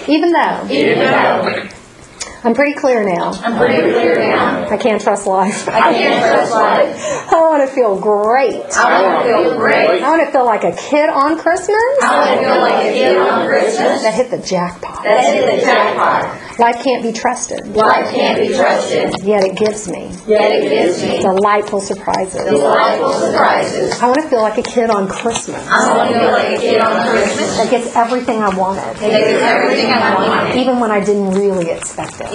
Even though I'm pretty clear now. I can't trust life. I want to feel great. I want to feel like a kid on Christmas. That hit the jackpot. Life can't be trusted. Yet it gives me delightful surprises. I want to feel like a kid on Christmas. That gets everything I wanted. Even when I didn't really expect it.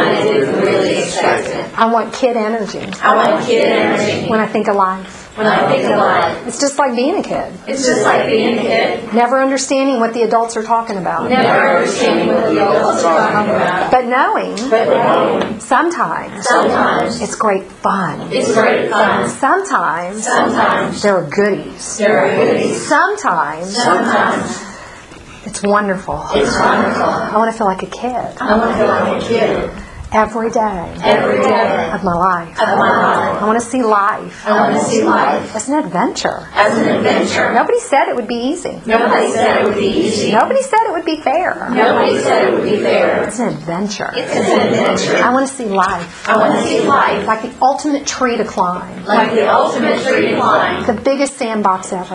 I want kid energy. When I think of life. It's just like being a kid. Never understanding what the adults are talking about. But knowing sometimes it's great fun. Sometimes there are goodies. Sometimes it's wonderful. I want to feel like a kid. Every day of my life. I want to see life as an adventure. Nobody said it would be easy. Nobody said it would be fair. It's an adventure. I want to see life like the ultimate tree to climb. The biggest sandbox ever.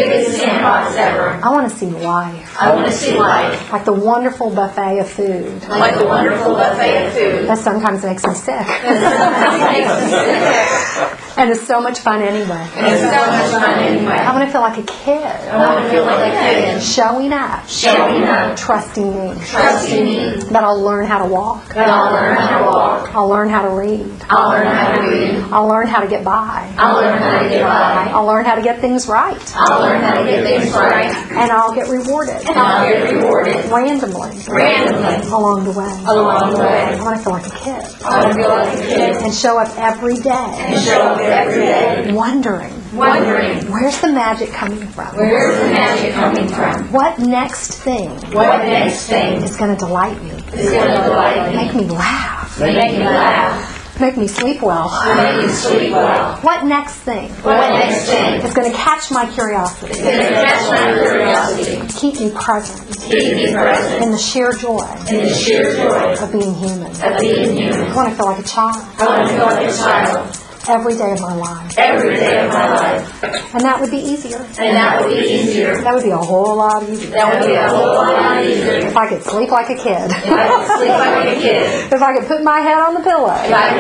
I want to see life like the wonderful buffet of food. That sometimes makes me sick. And it's so much fun anyway. I want to feel like a kid. Showing up. Trusting me. That I'll learn how to walk. I'll learn how to read. I'll learn how to get by. I'll learn how to get things right. And I'll get rewarded. Randomly. Along the way. I want to feel like a kid. And show up every day. Wondering. Where's the magic coming from? What next thing is going to delight me? Make me laugh. Make me sleep well. What next thing is going to catch my curiosity? Keep me present in the sheer joy of being human. I want to feel like a child. Every day of my life. And that would be easier. That would be a whole lot easier. If I could sleep like a kid. If I could put my head on the pillow.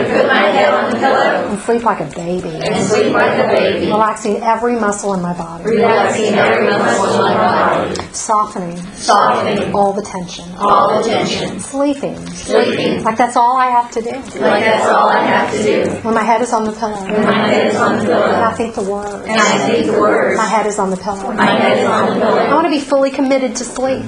And sleep like a baby. Relaxing every muscle in my body. Softening all the tension. Sleeping. Like that's all I have to do. When my head is on the pillow. And I think the word. My head is on the pillow. I want to be fully committed to sleep.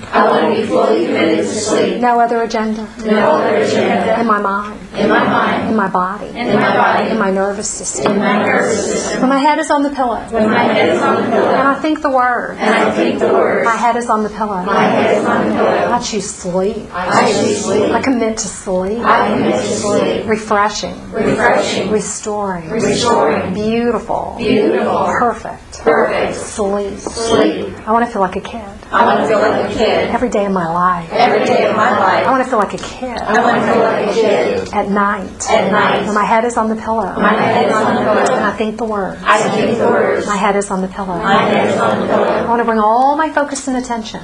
No other agenda. In my mind. In my body. In my nervous system. When my head is on the pillow. And I think the word. My head is on the pillow. I choose sleep. I commit to sleep. Refreshing. Restoring. Beautiful. Perfect. Sleep. I want to feel like a kid. Every day of my life. I want to feel like a kid. At night. When my head is on the pillow. And I think the words. My head is on the pillow. I want to bring all my focus and attention.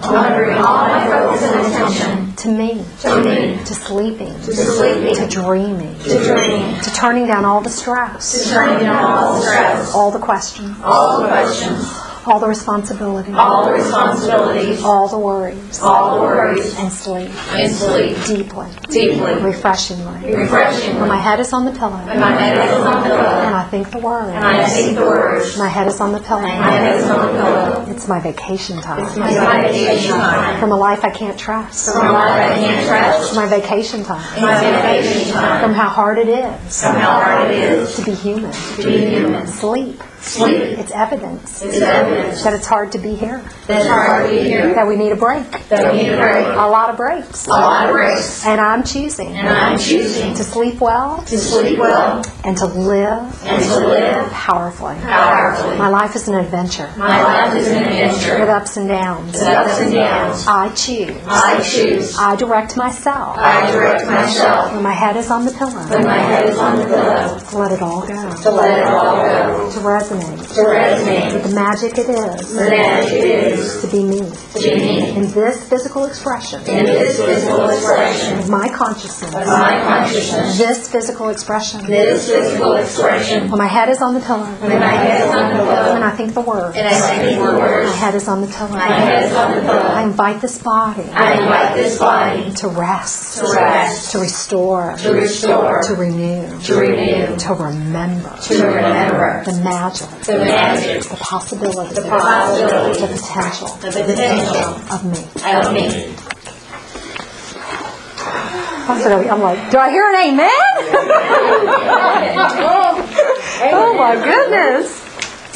To me. To sleeping. To dreaming. To turning down all the stress. All the questions. All the responsibilities. All the worries. And sleep. Deeply. Refreshingly. When my head is on the pillow. And I think the word. My head is on the pillow. It's my vacation time. From a life I can't trust. My vacation time. From how hard it is. To be human. Sleep. It's evidence that it's hard to be here. That we need a break. A lot of breaks. And I'm choosing to sleep well and to live powerfully. My life is an adventure with ups and downs. I choose. I direct myself. When my head is on the pillow. To let it all go. To resonate with the magic it is to be me. In this physical expression of my consciousness. This physical expression. When my head is on the pillow. And I think the word. My head is on the pillow. I invite this body to rest, to restore, to renew, to remember the magic, the possibility, the potential of me. I'm like, do I hear an amen? Oh my goodness.